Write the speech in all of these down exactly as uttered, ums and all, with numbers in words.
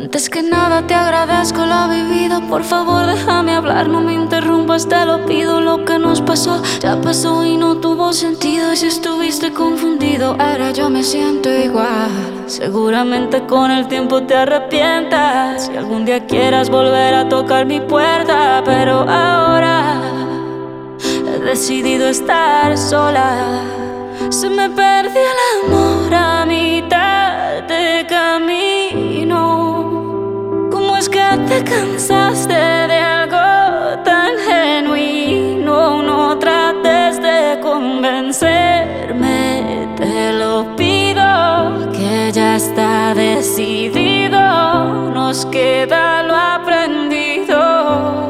Antes que nada te agradezco lo vivido. Por favor déjame hablar, no me interrumpas, te lo pido. Lo que nos pasó ya pasó y no tuvo sentido. Y si estuviste confundido, ahora yo me siento igual. Seguramente con el tiempo te arrepientas si algún día quieras volver a tocar mi puerta. Pero ahora he decidido estar sola. Se me perdió el amor a mitad de camino. ¿Cómo es que te cansaste de algo tan genuino? No trates de convencerme, te lo pido, que ya está decidido. Nos queda lo aprendido.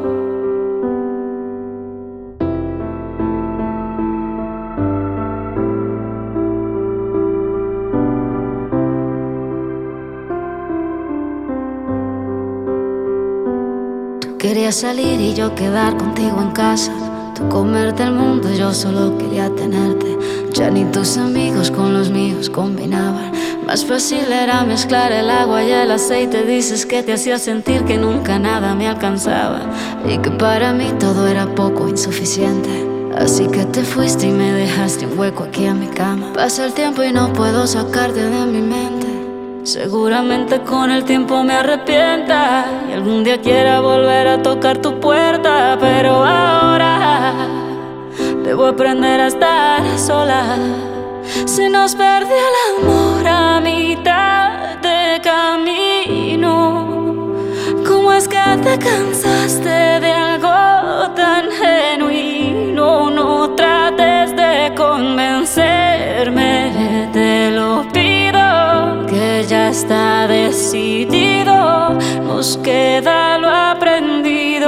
Querías salir y yo quedar contigo en casa. Tú comerte el mundo, yo solo quería tenerte. Ya ni tus amigos con los míos combinaban. Más fácil era mezclar el agua y el aceite. Dices que te hacía sentir que nunca nada me alcanzaba y que para mí todo era poco, insuficiente. Así que te fuiste y me dejaste un hueco aquí en mi cama. Pasa el tiempo y no puedo sacarte de mi mente. Seguramente con el tiempo me arrepienta y algún día quiera volver a tocar tu puerta. Pero ahora debo aprender a estar sola. Se nos perdió el amor a mitad de camino. ¿Cómo es que te cansaste de algo tan genuino? No trates de convencerme, te lo pido, que ya está decidido. Nos queda lo aprendido.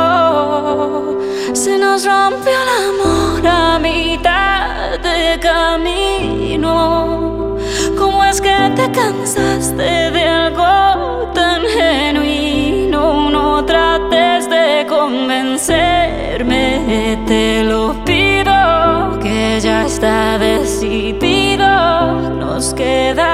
Se nos rompió el amor a mitad de camino. ¿Cómo es que te cansaste de algo tan genuino? No trates de convencerme, te lo pido, que ya está decidido. Nos queda